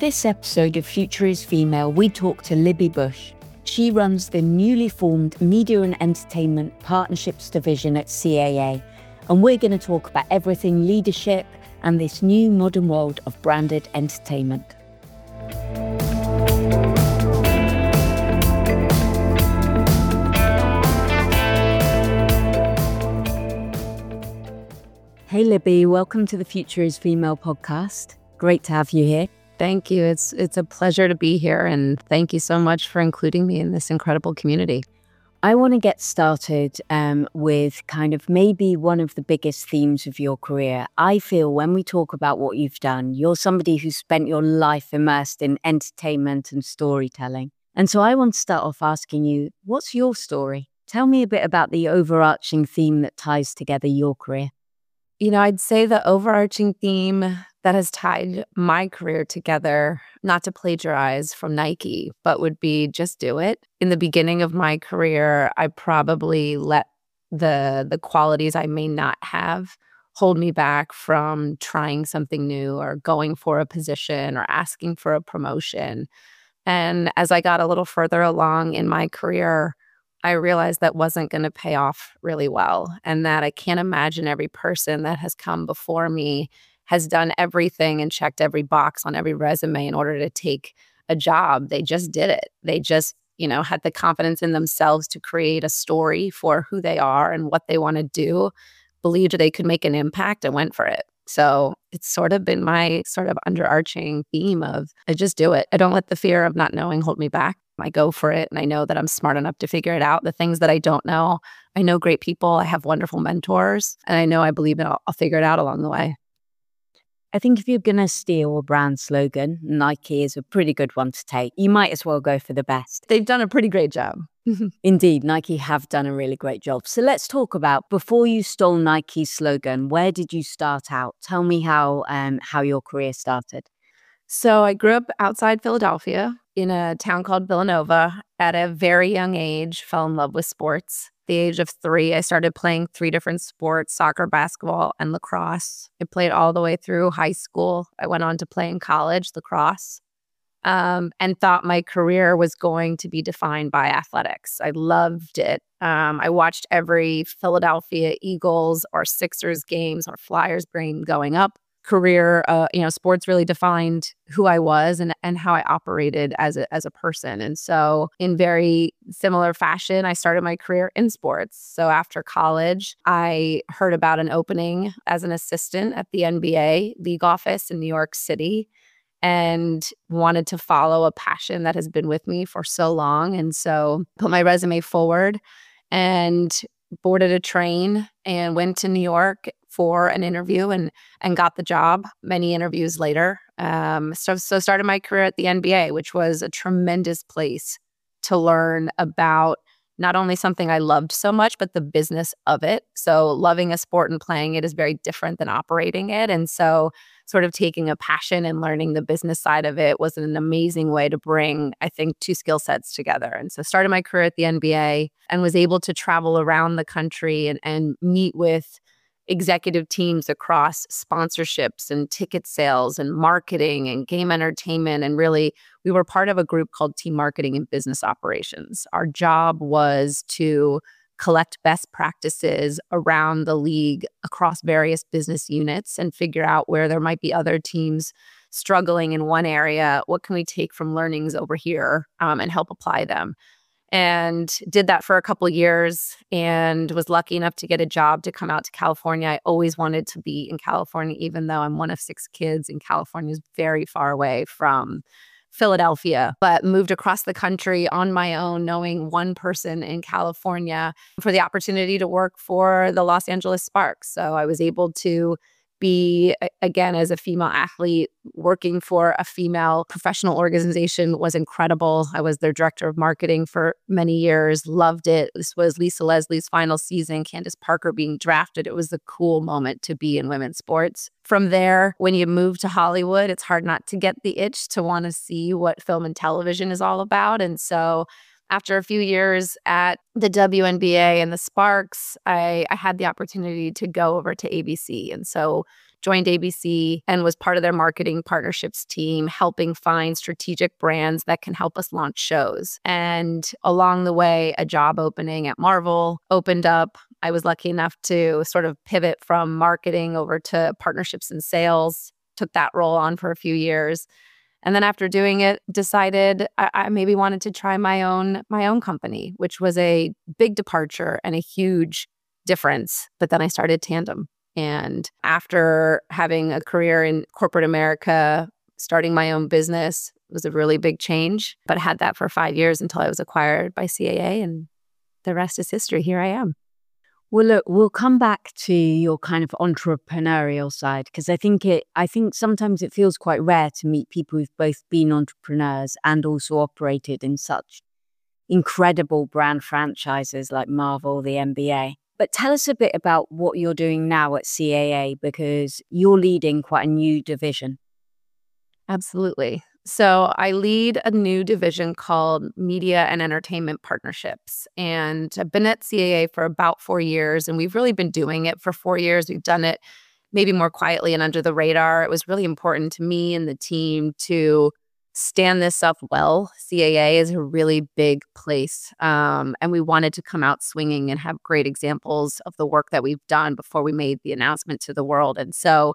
this episode of Future is Female, we talk to Libby Bush. She runs the newly formed Media and Entertainment Partnerships Division at CAA, and we're going to talk about everything leadership and this new modern world of branded entertainment. Hey Libby, welcome to the Future is Female podcast. Great to have you here. Thank you. It's a pleasure to be here, and thank you so much for including me in this incredible community. I want to get started with kind of maybe one of the biggest themes of your career. I feel when we talk about what you've done, you're somebody who's spent your life immersed in entertainment and storytelling. And so I want to start off asking you, what's your story? Tell me a bit about the overarching theme that ties together your career. I'd say the overarching theme that has tied my career together, not to plagiarize from Nike, but would be just do it. In the beginning of my career, I probably let the qualities I may not have hold me back from trying something new or going for a position or asking for a promotion. And as I got a little further along in my career, I realized that wasn't going to pay off really well, and that I can't imagine every person that has come before me has done everything and checked every box on every resume in order to take a job. They just did it. They just, had the confidence in themselves to create a story for who they are and what they want to do, believed they could make an impact and went for it. So it's sort of been my sort of underarching theme of I just do it. I don't let the fear of not knowing hold me back. I go for it, and I know that I'm smart enough to figure it out. The things that I don't know, I know great people. I have wonderful mentors, and I know I believe I'll figure it out along the way. I think if you're going to steal a brand slogan, Nike is a pretty good one to take. You might as well go for the best. They've done a pretty great job. Indeed, Nike have done a really great job. So let's talk about, before you stole Nike's slogan, where did you start out? Tell me how your career started. So I grew up outside Philadelphia in a town called Villanova. At a very young age, fell in love with sports. At the age of 3, I started playing 3 different sports: soccer, basketball, and lacrosse. I played all the way through high school. I went on to play in college, lacrosse, and thought my career was going to be defined by athletics. I loved it. I watched every Philadelphia Eagles or Sixers games or Flyers game going up. Career, sports really defined who I was and how I operated as a person. And so in very similar fashion, I started my career in sports. So after college, I heard about an opening as an assistant at the NBA league office in New York City and wanted to follow a passion that has been with me for so long. And so put my resume forward and boarded a train and went to New York for an interview and got the job many interviews later. So started my career at the NBA, which was a tremendous place to learn about not only something I loved so much, but the business of it. So loving a sport and playing it is very different than operating it. And so sort of taking a passion and learning the business side of it was an amazing way to bring, I think, 2 skill sets together. And so started my career at the NBA and was able to travel around the country and meet with executive teams across sponsorships and ticket sales and marketing and game entertainment. And really, we were part of a group called Team Marketing and Business Operations. Our job was to collect best practices around the league across various business units and figure out where there might be other teams struggling in one area. What can we take from learnings over here and help apply them? And did that for a couple of years and was lucky enough to get a job to come out to California. I always wanted to be in California, even though I'm one of 6 kids, and California is very far away from Philadelphia, but moved across the country on my own, knowing one person in California, for the opportunity to work for the Los Angeles Sparks. So I was able to be, again, as a female athlete, working for a female professional organization was incredible. I was their director of marketing for many years, loved it. This was Lisa Leslie's final season, Candace Parker being drafted. It was a cool moment to be in women's sports. From there, when you move to Hollywood, it's hard not to get the itch to want to see what film and television is all about. And so after a few years at the WNBA and the Sparks, I had the opportunity to go over to ABC. And so joined ABC and was part of their marketing partnerships team, helping find strategic brands that can help us launch shows. And along the way, a job opening at Marvel opened up. I was lucky enough to sort of pivot from marketing over to partnerships and sales, took that role on for a few years. And then after doing it, decided I maybe wanted to try my own company, which was a big departure and a huge difference. But then I started Tandem. And after having a career in corporate America, starting my own business was a really big change. But I had that for 5 years until I was acquired by CAA, and the rest is history. Here I am. Well, look, we'll come back to your kind of entrepreneurial side, because I think sometimes it feels quite rare to meet people who've both been entrepreneurs and also operated in such incredible brand franchises like Marvel, the NBA. But tell us a bit about what you're doing now at CAA, because you're leading quite a new division. Absolutely. So I lead a new division called Media and Entertainment Partnerships. And I've been at CAA for about 4 years, and we've really been doing it for 4 years. We've done it maybe more quietly and under the radar. It was really important to me and the team to stand this up well. CAA is a really big place, and we wanted to come out swinging and have great examples of the work that we've done before we made the announcement to the world. And so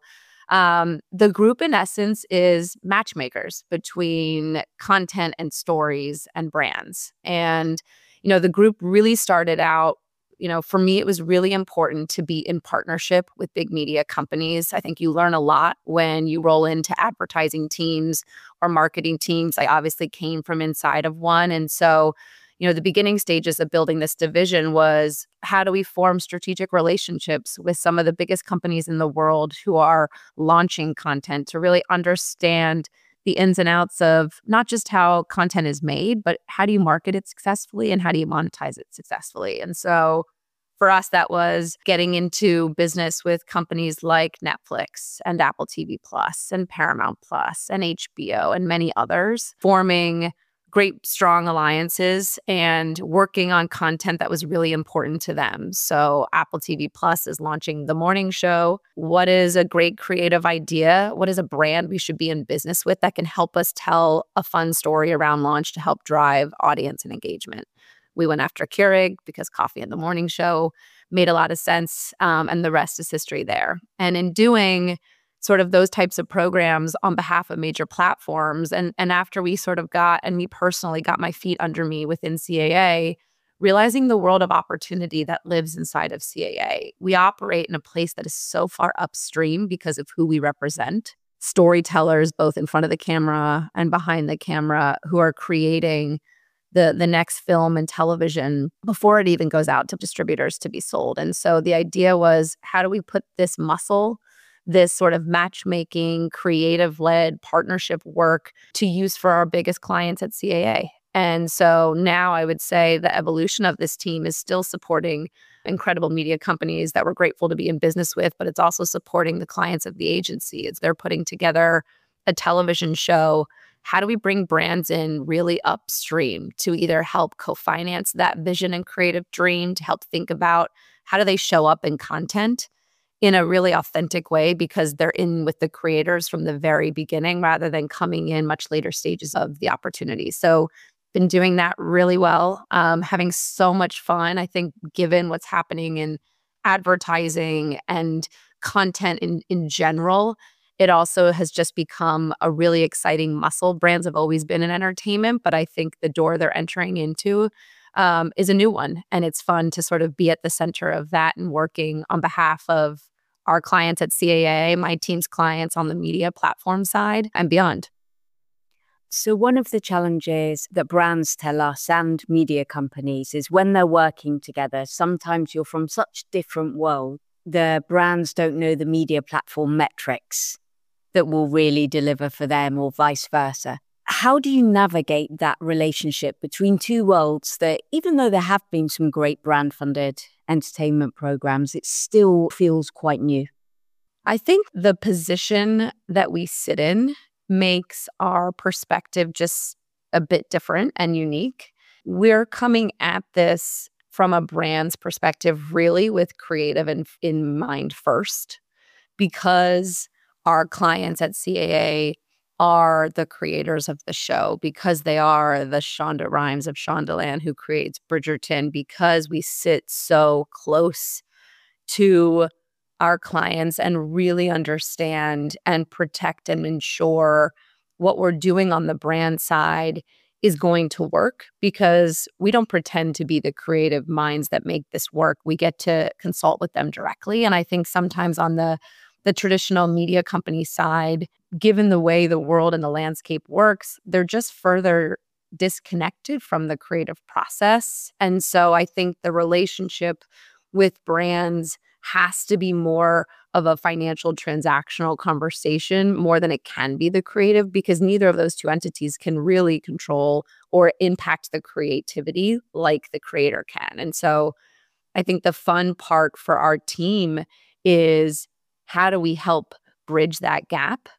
the group, in essence, is matchmakers between content and stories and brands. And, the group really started out, for me, it was really important to be in partnership with big media companies. I think you learn a lot when you roll into advertising teams or marketing teams. I obviously came from inside of one. And so, the beginning stages of building this division was, how do we form strategic relationships with some of the biggest companies in the world who are launching content, to really understand the ins and outs of not just how content is made, but how do you market it successfully and how do you monetize it successfully? And so for us, that was getting into business with companies like Netflix and Apple TV Plus and Paramount Plus and HBO and many others, forming great, strong alliances and working on content that was really important to them. So Apple TV Plus is launching The Morning Show. What is a great creative idea? What is a brand we should be in business with that can help us tell a fun story around launch to help drive audience and engagement? We went after Keurig because coffee in the morning show made a lot of sense, and the rest is history there. And in doing sort of those types of programs on behalf of major platforms, and after we sort of got, and me personally got my feet under me within CAA, realizing the world of opportunity that lives inside of CAA. We operate in a place that is so far upstream because of who we represent. Storytellers, both in front of the camera and behind the camera, who are creating the next film and television before it even goes out to distributors to be sold. And so the idea was, how do we put this muscle, this sort of matchmaking, creative-led partnership work to use for our biggest clients at CAA? And so now I would say the evolution of this team is still supporting incredible media companies that we're grateful to be in business with, but it's also supporting the clients of the agency as they're putting together a television show. How do we bring brands in really upstream to either help co-finance that vision and creative dream, to help think about how do they show up in content in a really authentic way because they're in with the creators from the very beginning rather than coming in much later stages of the opportunity. So been doing that really well, having so much fun. I think given what's happening in advertising and content in general, it also has just become a really exciting muscle. Brands have always been in entertainment, but I think the door they're entering into is a new one. And it's fun to sort of be at the center of that and working on behalf of our clients at CAA, my team's clients on the media platform side and beyond. So one of the challenges that brands tell us and media companies is when they're working together, sometimes you're from such different worlds. The brands don't know the media platform metrics that will really deliver for them or vice versa. How do you navigate that relationship between two worlds that, even though there have been some great brand-funded entertainment programs, it still feels quite new? I think the position that we sit in makes our perspective just a bit different and unique. We're coming at this from a brand's perspective, really with creative in mind first. because our clients at CAA are the creators of the show, because they are the Shonda Rhimes of Shondaland who creates Bridgerton, because we sit so close to our clients and really understand and protect and ensure what we're doing on the brand side is going to work, because we don't pretend to be the creative minds that make this work. We get to consult with them directly. And I think sometimes on the traditional media company side, given the way the world and the landscape works, they're just further disconnected from the creative process. And so I think the relationship with brands has to be more of a financial transactional conversation more than it can be the creative, because neither of those two entities can really control or impact the creativity like the creator can. And so I think the fun part for our team is, how do we help bridge that gap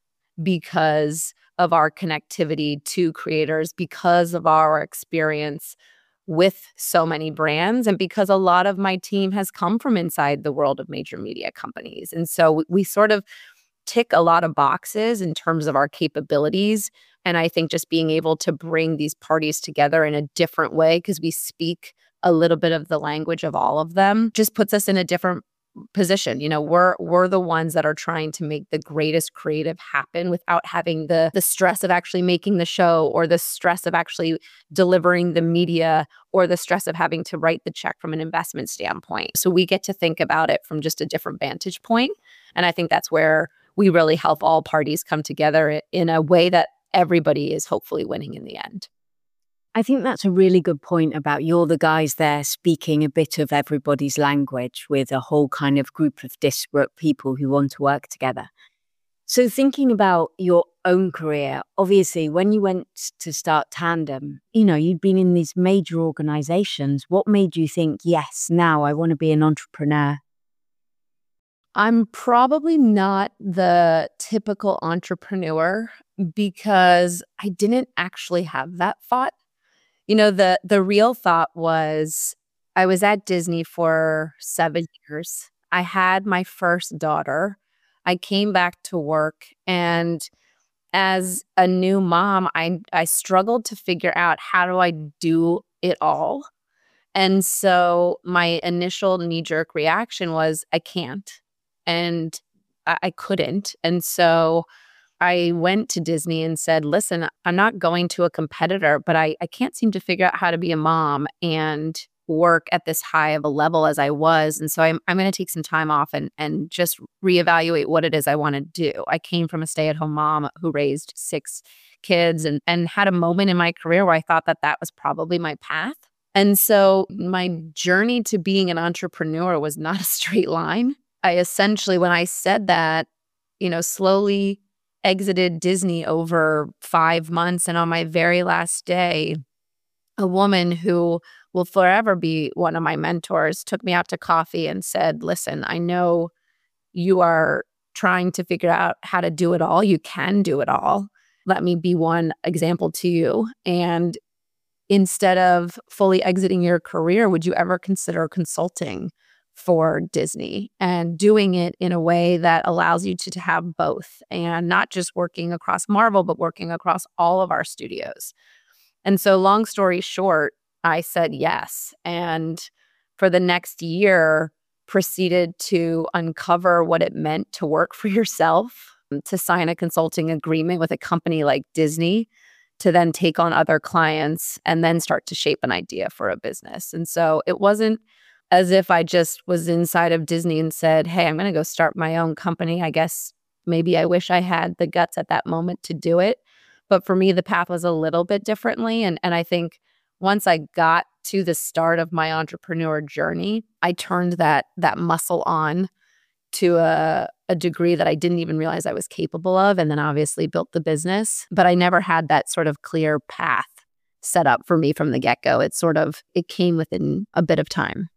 because of our connectivity to creators, because of our experience with so many brands, and because a lot of my team has come from inside the world of major media companies. And so we sort of tick a lot of boxes in terms of our capabilities. And I think just being able to bring these parties together in a different way, because we speak a little bit of the language of all of them, just puts us in a different position. You know, we're the ones that are trying to make the greatest creative happen without having the stress of actually making the show, or the stress of actually delivering the media, or the stress of having to write the check from an investment standpoint. So we get to think about it from just a different vantage point. And I think that's where we really help all parties come together in a way that everybody is hopefully winning in the end. I think that's a really good point about you're the guys there speaking a bit of everybody's language with a whole kind of group of disparate people who want to work together. So thinking about your own career, obviously, when you went to start Tandem, you'd been in these major organizations. What made you think, yes, now I want to be an entrepreneur? I'm probably not the typical entrepreneur because I didn't actually have that thought. The real thought was, I was at Disney for 7 years. I had my first daughter. I came back to work, and as a new mom, I struggled to figure out, how do I do it all? And so my initial knee-jerk reaction was, I can't. And I couldn't. And so I went to Disney and said, listen, I'm not going to a competitor, but I can't seem to figure out how to be a mom and work at this high of a level as I was. And so I'm going to take some time off and just reevaluate what it is I want to do. I came from a stay-at-home mom who raised 6 kids and had a moment in my career where I thought that was probably my path. And so my journey to being an entrepreneur was not a straight line. I essentially, when I said that, slowly exited Disney over 5 months. And on my very last day, a woman who will forever be one of my mentors took me out to coffee and said, listen, I know you are trying to figure out how to do it all. You can do it all. Let me be one example to you. And instead of fully exiting your career, would you ever consider consulting for Disney and doing it in a way that allows you to have both, and not just working across Marvel, but working across all of our studios? And so long story short, I said yes. And for the next year, proceeded to uncover what it meant to work for yourself, to sign a consulting agreement with a company like Disney, to then take on other clients and then start to shape an idea for a business. And so it wasn't as if I just was inside of Disney and said, hey, I'm going to go start my own company. I guess maybe I wish I had the guts at that moment to do it. But for me, the path was a little bit differently. And I think once I got to the start of my entrepreneur journey, I turned that muscle on to a degree that I didn't even realize I was capable of, and then obviously built the business. But I never had that sort of clear path set up for me from the get-go. It came within a bit of time.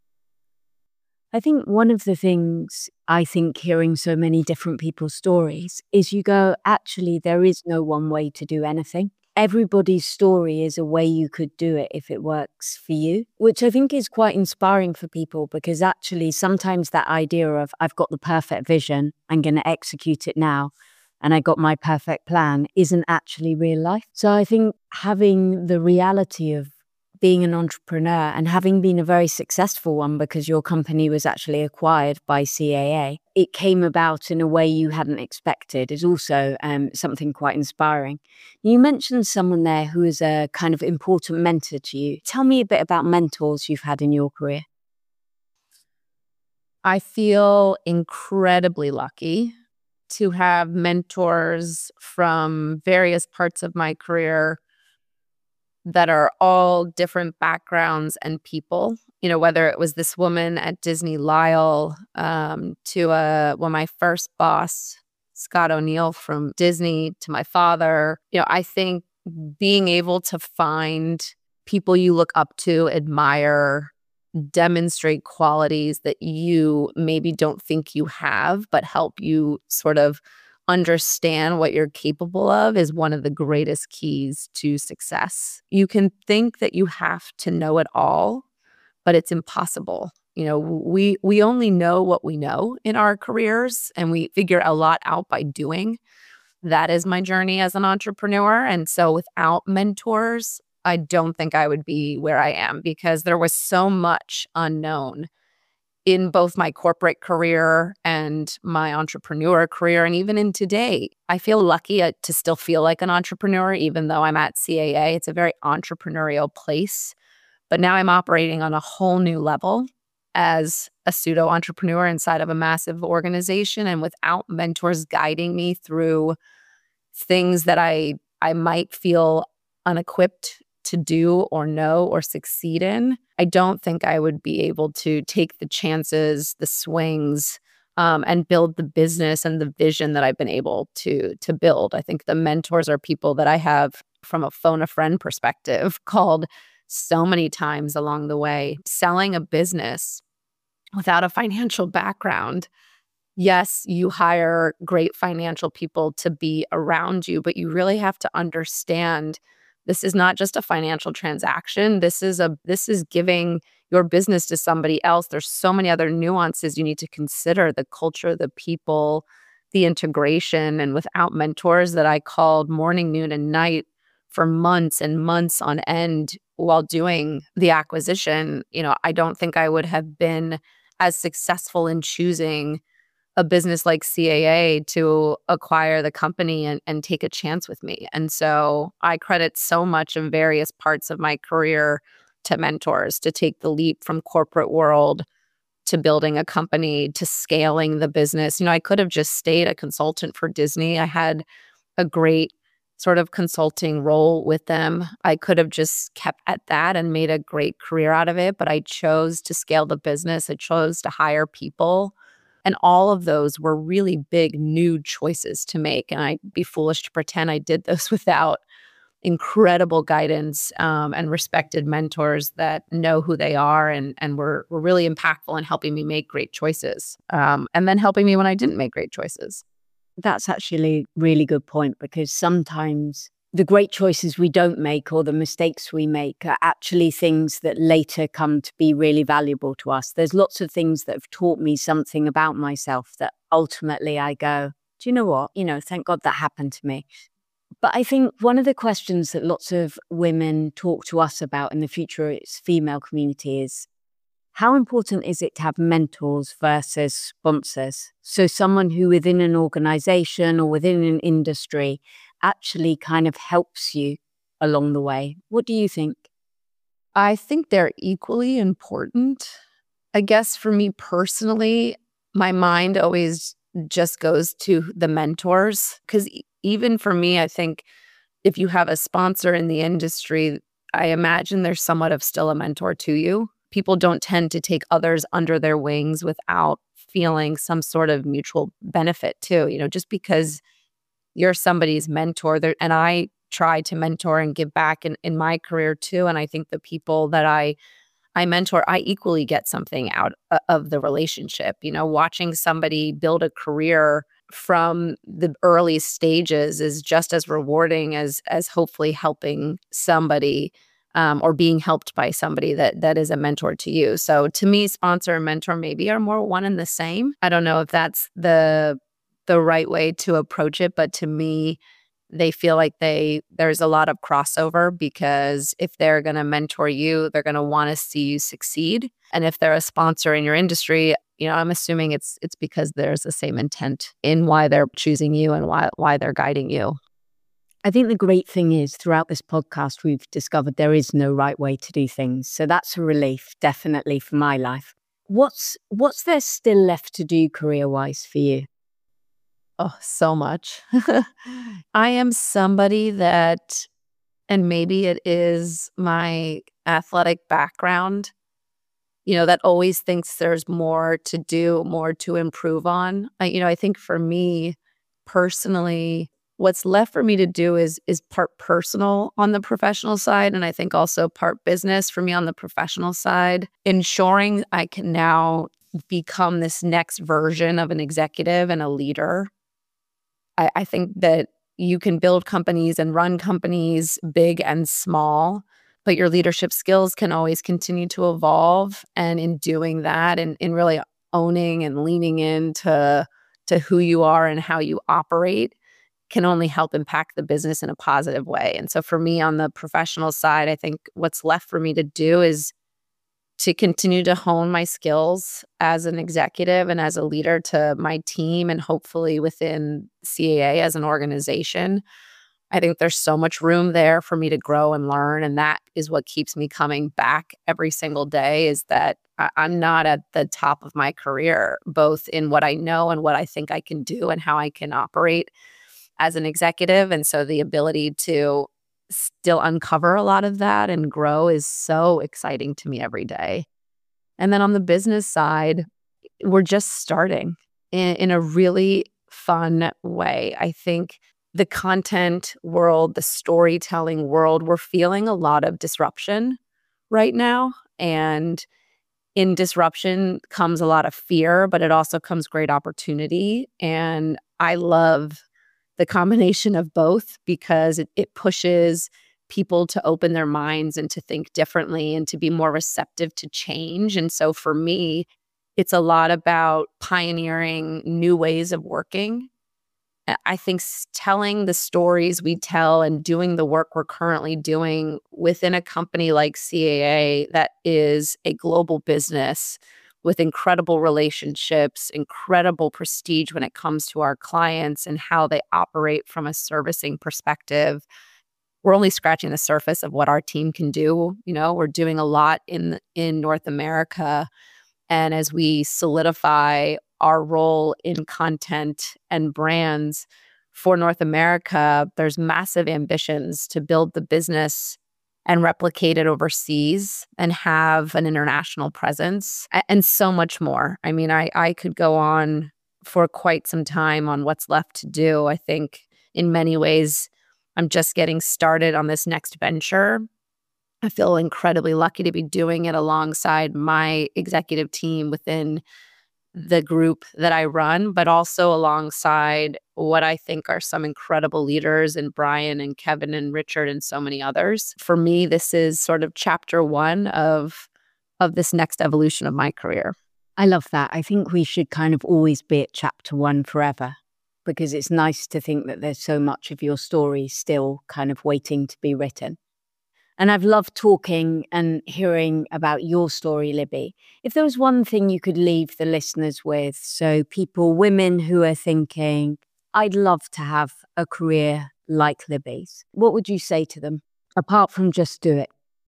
I think one of the things I think hearing so many different people's stories is you go, actually, there is no one way to do anything. everybody's story is a way you could do it if it works for you, which I think is quite inspiring for people, because actually sometimes that idea of I've got the perfect vision, I'm going to execute it now, and I got my perfect plan isn't actually real life. So I think having the reality of being an entrepreneur and having been a very successful one, because your company was actually acquired by CAA, it came about in a way you hadn't expected, is also something quite inspiring. You mentioned someone there who is a kind of important mentor to you. Tell me a bit about mentors you've had in your career. I feel incredibly lucky to have mentors from various parts of my career that are all different backgrounds and people. You know, whether it was this woman at Disney, Lyle, to my first boss, Scott O'Neill from Disney, to my father. You know, I think being able to find people you look up to, admire, demonstrate qualities that you maybe don't think you have, but help you sort of understand what you're capable of is one of the greatest keys to success. You can think that you have to know it all, but it's impossible. You know, we only know what we know in our careers, and we figure a lot out by doing. That is my journey as an entrepreneur. And so without mentors, I don't think I would be where I am, because there was so much unknown in both my corporate career and my entrepreneur career. And even in today, I feel lucky to still feel like an entrepreneur, even though I'm at CAA. It's a very entrepreneurial place. But now I'm operating on a whole new level as a pseudo entrepreneur inside of a massive organization. And without mentors guiding me through things that I might feel unequipped to do or know or succeed in, I don't think I would be able to take the chances, the swings, and build the business and the vision that I've been able to build. I think the mentors are people that I have from a phone a friend perspective called so many times along the way. Selling a business without a financial background, yes, you hire great financial people to be around you, but you really have to understand this is not just a financial transaction. This is giving your business to somebody else. There's so many other nuances you need to consider: the culture, the people, the integration. And without mentors that I called morning, noon, and night for months and months on end while doing the acquisition, you know, I don't think I would have been as successful in choosing a business like CAA to acquire the company and take a chance with me. And so I credit so much of various parts of my career to mentors, to take the leap from corporate world to building a company to scaling the business. You know, I could have just stayed a consultant for Disney. I had a great sort of consulting role with them. I could have just kept at that and made a great career out of it, but I chose to scale the business. I chose to hire people. And all of those were really big new choices to make. And I'd be foolish to pretend I did those without incredible guidance and respected mentors that know who they are and were really impactful in helping me make great choices, and then helping me when I didn't make great choices. That's actually a really good point, because sometimes the great choices we don't make or the mistakes we make are actually things that later come to be really valuable to us. There's lots of things that have taught me something about myself that ultimately I go, do you know what? You know, thank God that happened to me. But I think one of the questions that lots of women talk to us about in the Futurist female community is, how important is it to have mentors versus sponsors? So someone who within an organization or within an industry actually kind of helps you along the way. What do you think? I think they're equally important. I guess for me personally, my mind always just goes to the mentors, because even for me, I think if you have a sponsor in the industry, I imagine there's somewhat of still a mentor to you. People don't tend to take others under their wings without feeling some sort of mutual benefit too. You know, just because you're somebody's mentor there, and I try to mentor and give back in my career too. And I think the people that I mentor, I equally get something out of the relationship. You know, watching somebody build a career from the early stages is just as rewarding as hopefully helping somebody or being helped by somebody that is a mentor to you. So to me, sponsor and mentor maybe are more one and the same. I don't know if that's the right way to approach it, but to me, they feel like there's a lot of crossover, because if they're going to mentor you, they're going to want to see you succeed. And if they're a sponsor in your industry, I'm assuming it's because there's the same intent in why they're choosing you and why they're guiding you. I think the great thing is throughout this podcast, we've discovered there is no right way to do things. So that's a relief, definitely, for my life. What's there still left to do career-wise for you? Oh, so much. I am somebody that, and maybe it is my athletic background, that always thinks there's more to do, more to improve on. I think for me personally, what's left for me to do is part personal on the professional side, and I think also part business for me on the professional side, ensuring I can now become this next version of an executive and a leader. I think that you can build companies and run companies big and small, but your leadership skills can always continue to evolve. And in doing that and in really owning and leaning into who you are and how you operate can only help impact the business in a positive way. And so for me on the professional side, I think what's left for me to do is to continue to hone my skills as an executive and as a leader to my team, and hopefully within CAA as an organization. I think there's so much room there for me to grow and learn. And that is what keeps me coming back every single day, is that I'm not at the top of my career, both in what I know and what I think I can do and how I can operate as an executive. And so the ability to still uncover a lot of that and grow is so exciting to me every day. And then on the business side, we're just starting in a really fun way. I think the content world, the storytelling world, we're feeling a lot of disruption right now. And in disruption comes a lot of fear, but it also comes great opportunity. And I love the combination of both, because it pushes people to open their minds and to think differently and to be more receptive to change. And so for me, it's a lot about pioneering new ways of working. I think telling the stories we tell and doing the work we're currently doing within a company like CAA that is a global business with incredible relationships, incredible prestige when it comes to our clients and how they operate from a servicing perspective. We're only scratching the surface of what our team can do. We're doing a lot in North America. And as we solidify our role in content and brands for North America, there's massive ambitions to build the business and replicate it overseas and have an international presence and so much more. I mean, I could go on for quite some time on what's left to do. I think in many ways, I'm just getting started on this next venture. I feel incredibly lucky to be doing it alongside my executive team within the group that I run, but also alongside what I think are some incredible leaders in Brian and Kevin and Richard and so many others. For me, this is sort of chapter one of this next evolution of my career. I love that. I think we should kind of always be at chapter one forever, because it's nice to think that there's so much of your story still kind of waiting to be written. And I've loved talking and hearing about your story, Libby. If there was one thing you could leave the listeners with, so people, women who are thinking, I'd love to have a career like Libby's, what would you say to them, apart from just do it?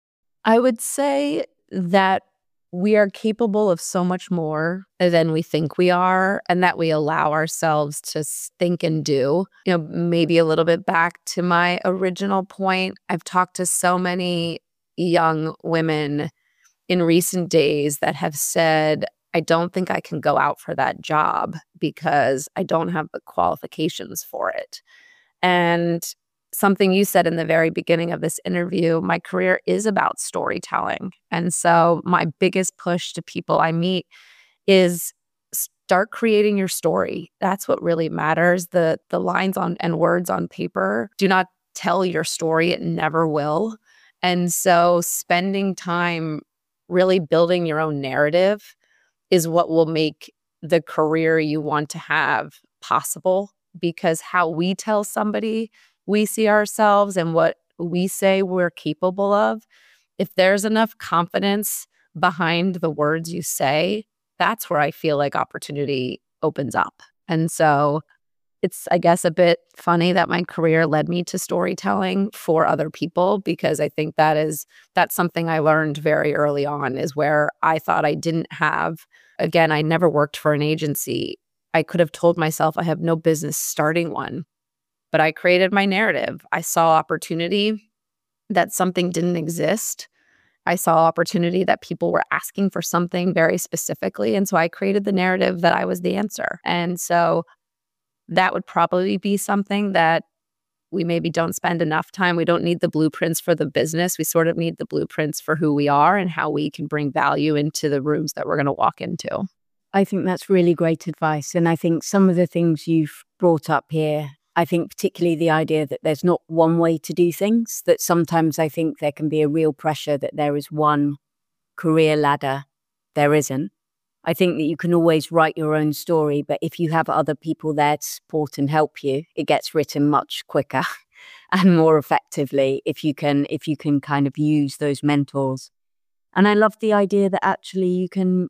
I would say that we are capable of so much more than we think we are, and that we allow ourselves to think and do. Maybe a little bit back to my original point, I've talked to so many young women in recent days that have said, I don't think I can go out for that job because I don't have the qualifications for it. And something you said in the very beginning of this interview, my career is about storytelling. And so my biggest push to people I meet is start creating your story. That's what really matters. The lines on and words on paper do not tell your story. It never will. And so spending time really building your own narrative is what will make the career you want to have possible, because how we tell somebody we see ourselves and what we say we're capable of, if there's enough confidence behind the words you say, that's where I feel like opportunity opens up. And so it's, I guess, a bit funny that my career led me to storytelling for other people, because I think that's something I learned very early on, is where I thought I didn't have. Again, I never worked for an agency. I could have told myself I have no business starting one, but I created my narrative. I saw opportunity that something didn't exist. I saw opportunity that people were asking for something very specifically. And so I created the narrative that I was the answer. And so that would probably be something that we maybe don't spend enough time. We don't need the blueprints for the business. We sort of need the blueprints for who we are and how we can bring value into the rooms that we're going to walk into. I think that's really great advice. And I think some of the things you've brought up here, I think particularly the idea that there's not one way to do things, that sometimes I think there can be a real pressure that there is one career ladder. There isn't. I think that you can always write your own story, but if you have other people there to support and help you, it gets written much quicker and more effectively if you can kind of use those mentors. And I love the idea that actually you can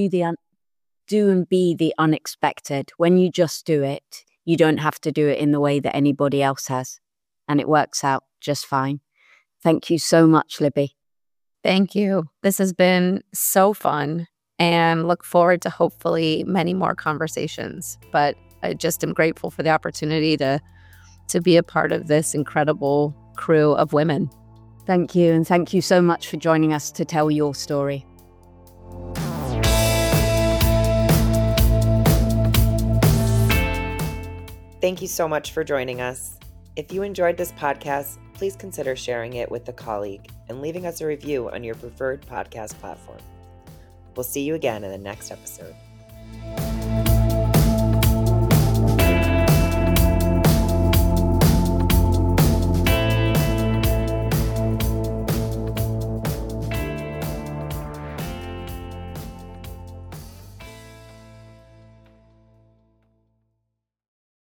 do and be the unexpected. When you just do it, you don't have to do it in the way that anybody else has, and it works out just fine. Thank you so much, Libby. Thank you. This has been so fun, and look forward to hopefully many more conversations. But I just am grateful for the opportunity to be a part of this incredible crew of women. Thank you. And thank you so much for joining us to tell your story. Thank you so much for joining us. If you enjoyed this podcast, please consider sharing it with a colleague and leaving us a review on your preferred podcast platform. We'll see you again in the next episode.